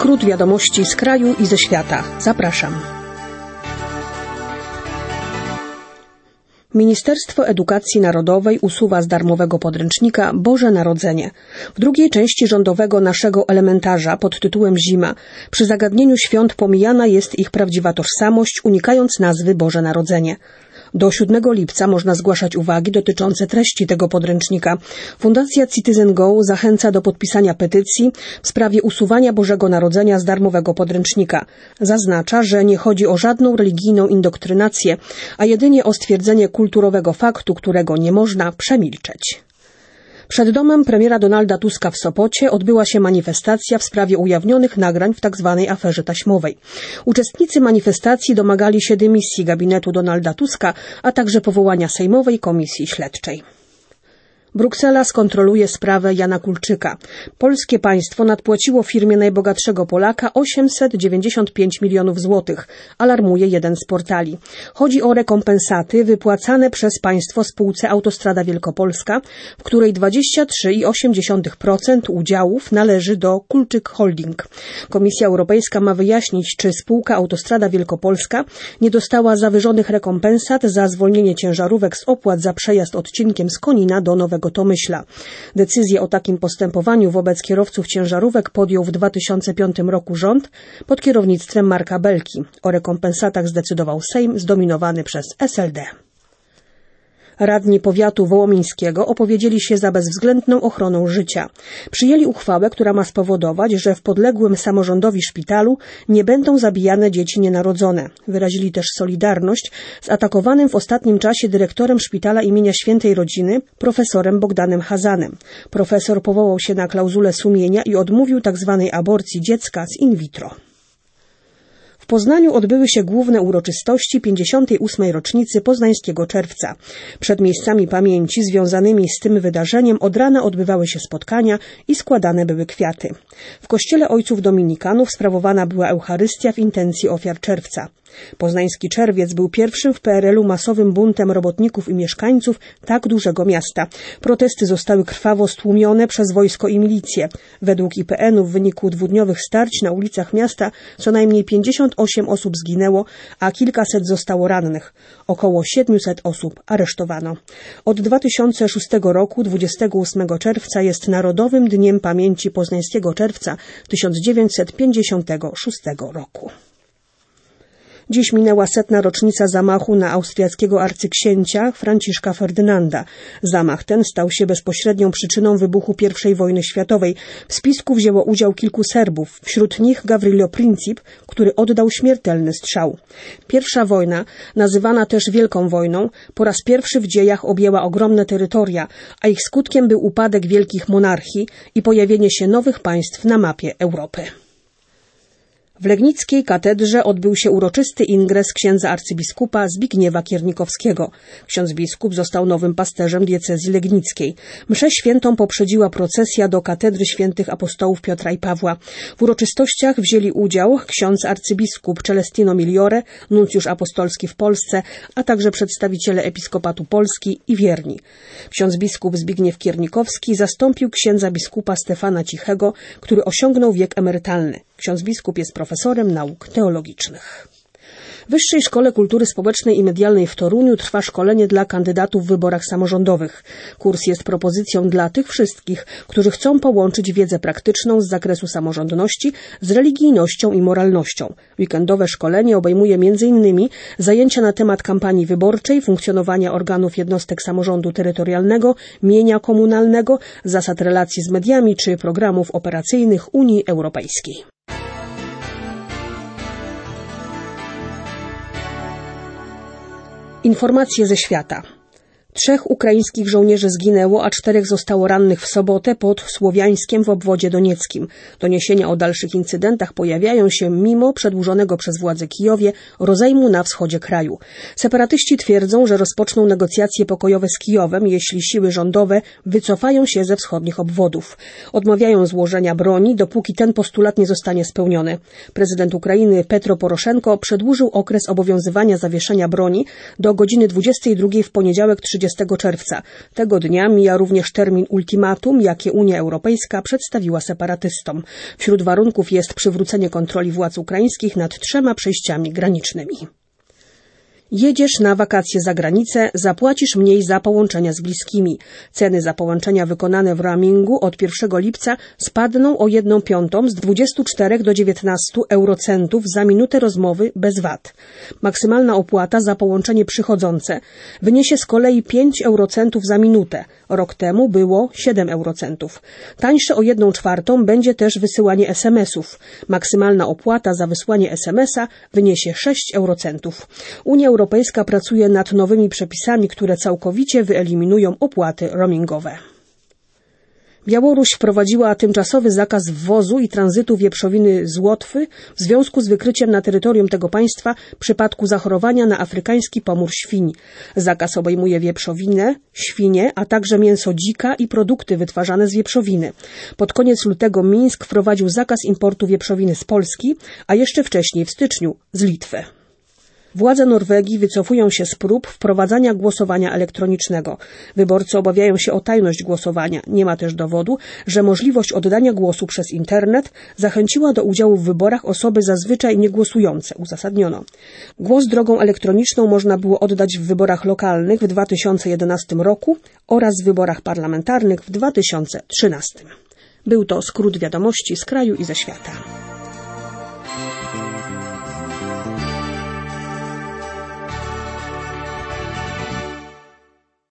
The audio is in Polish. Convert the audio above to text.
Skrót wiadomości z kraju i ze świata. Zapraszam. Ministerstwo Edukacji Narodowej usuwa z darmowego podręcznika Boże Narodzenie. W drugiej części rządowego Naszego elementarza pod tytułem Zima przy zagadnieniu świąt pomijana jest ich prawdziwa tożsamość, unikając nazwy Boże Narodzenie. Do 7 lipca można zgłaszać uwagi dotyczące treści tego podręcznika. Fundacja Citizen Go zachęca do podpisania petycji w sprawie usuwania Bożego Narodzenia z darmowego podręcznika. Zaznacza, że nie chodzi o żadną religijną indoktrynację, a jedynie o stwierdzenie kulturowego faktu, którego nie można przemilczeć. Przed domem premiera Donalda Tuska w Sopocie odbyła się manifestacja w sprawie ujawnionych nagrań w tzw. aferze taśmowej. Uczestnicy manifestacji domagali się dymisji gabinetu Donalda Tuska, a także powołania Sejmowej Komisji Śledczej. Bruksela skontroluje sprawę Jana Kulczyka. Polskie państwo nadpłaciło firmie najbogatszego Polaka 895 milionów złotych, alarmuje jeden z portali. Chodzi o rekompensaty wypłacane przez państwo spółce Autostrada Wielkopolska, w której 23,8% udziałów należy do Kulczyk Holding. Komisja Europejska ma wyjaśnić, czy spółka Autostrada Wielkopolska nie dostała zawyżonych rekompensat za zwolnienie ciężarówek z opłat za przejazd odcinkiem z Konina do Nowego Tomyśla. Decyzję o takim postępowaniu wobec kierowców ciężarówek podjął w 2005 roku rząd pod kierownictwem Marka Belki. O rekompensatach zdecydował Sejm zdominowany przez SLD. Radni powiatu wołomińskiego opowiedzieli się za bezwzględną ochroną życia. Przyjęli uchwałę, która ma spowodować, że w podległym samorządowi szpitalu nie będą zabijane dzieci nienarodzone. Wyrazili też solidarność z atakowanym w ostatnim czasie dyrektorem szpitala imienia Świętej Rodziny, profesorem Bogdanem Hazanem. Profesor powołał się na klauzulę sumienia i odmówił tzw. aborcji dziecka z in vitro. W Poznaniu odbyły się główne uroczystości 58. rocznicy Poznańskiego Czerwca. Przed miejscami pamięci związanymi z tym wydarzeniem od rana odbywały się spotkania i składane były kwiaty. W kościele ojców dominikanów sprawowana była Eucharystia w intencji ofiar Czerwca. Poznański Czerwiec był pierwszym w PRL-u masowym buntem robotników i mieszkańców tak dużego miasta. Protesty zostały krwawo stłumione przez wojsko i milicję. Według IPN-u w wyniku dwudniowych starć na ulicach miasta co najmniej 58 osób zginęło, a kilkaset zostało rannych. Około 700 osób aresztowano. Od 2006 roku 28 czerwca jest Narodowym Dniem Pamięci Poznańskiego Czerwca 1956 roku. Dziś minęła 100. rocznica zamachu na austriackiego arcyksięcia Franciszka Ferdynanda. Zamach ten stał się bezpośrednią przyczyną wybuchu I wojny światowej. W spisku wzięło udział kilku Serbów, wśród nich Gavrilo Princip, który oddał śmiertelny strzał. Pierwsza wojna, nazywana też Wielką Wojną, po raz pierwszy w dziejach objęła ogromne terytoria, a ich skutkiem był upadek wielkich monarchii i pojawienie się nowych państw na mapie Europy. W Legnickiej katedrze odbył się uroczysty ingres księdza arcybiskupa Zbigniewa Kiernikowskiego. Ksiądz biskup został nowym pasterzem diecezji legnickiej. Mszę świętą poprzedziła procesja do katedry świętych apostołów Piotra i Pawła. W uroczystościach wzięli udział ksiądz arcybiskup Celestino Migliore, nuncjusz apostolski w Polsce, a także przedstawiciele Episkopatu Polski i wierni. Ksiądz biskup Zbigniew Kiernikowski zastąpił księdza biskupa Stefana Cichego, który osiągnął wiek emerytalny. Ksiądz biskup jest profesorem nauk teologicznych. W Wyższej Szkole Kultury Społecznej i Medialnej w Toruniu trwa szkolenie dla kandydatów w wyborach samorządowych. Kurs jest propozycją dla tych wszystkich, którzy chcą połączyć wiedzę praktyczną z zakresu samorządności z religijnością i moralnością. Weekendowe szkolenie obejmuje m.in. zajęcia na temat kampanii wyborczej, funkcjonowania organów jednostek samorządu terytorialnego, mienia komunalnego, zasad relacji z mediami czy programów operacyjnych Unii Europejskiej. Informacje ze świata. 3 ukraińskich żołnierzy zginęło, a 4 zostało rannych w sobotę pod Słowiańskiem w obwodzie donieckim. Doniesienia o dalszych incydentach pojawiają się mimo przedłużonego przez władze Kijowie rozejmu na wschodzie kraju. Separatyści twierdzą, że rozpoczną negocjacje pokojowe z Kijowem, jeśli siły rządowe wycofają się ze wschodnich obwodów. Odmawiają złożenia broni, dopóki ten postulat nie zostanie spełniony. Prezydent Ukrainy Petro Poroszenko przedłużył okres obowiązywania zawieszenia broni do godziny 22 w poniedziałek 30 30 czerwca. Tego dnia mija również termin ultimatum, jakie Unia Europejska przedstawiła separatystom. Wśród warunków jest przywrócenie kontroli władz ukraińskich nad 3 przejściami granicznymi. Jedziesz na wakacje za granicę, zapłacisz mniej za połączenia z bliskimi. Ceny za połączenia wykonane w roamingu od 1 lipca spadną o 1/5 z 24 do 19 eurocentów za minutę rozmowy bez VAT. Maksymalna opłata za połączenie przychodzące wyniesie z kolei 5 eurocentów za minutę. Rok temu było 7 eurocentów. Tańsze o 1/4 będzie też wysyłanie SMS-ów. Maksymalna opłata za wysłanie SMS-a wyniesie 6 eurocentów. Unia Europejska pracuje nad nowymi przepisami, które całkowicie wyeliminują opłaty roamingowe. Białoruś wprowadziła tymczasowy zakaz wwozu i tranzytu wieprzowiny z Łotwy w związku z wykryciem na terytorium tego państwa przypadku zachorowania na afrykański pomór świń. Zakaz obejmuje wieprzowinę, świnie, a także mięso dzika i produkty wytwarzane z wieprzowiny. Pod koniec lutego Mińsk wprowadził zakaz importu wieprzowiny z Polski, a jeszcze wcześniej w styczniu z Litwy. Władze Norwegii wycofują się z prób wprowadzania głosowania elektronicznego. Wyborcy obawiają się o tajność głosowania. Nie ma też dowodu, że możliwość oddania głosu przez internet zachęciła do udziału w wyborach osoby zazwyczaj niegłosujące, uzasadniono. Głos drogą elektroniczną można było oddać w wyborach lokalnych w 2011 roku oraz w wyborach parlamentarnych w 2013. Był to skrót wiadomości z kraju i ze świata.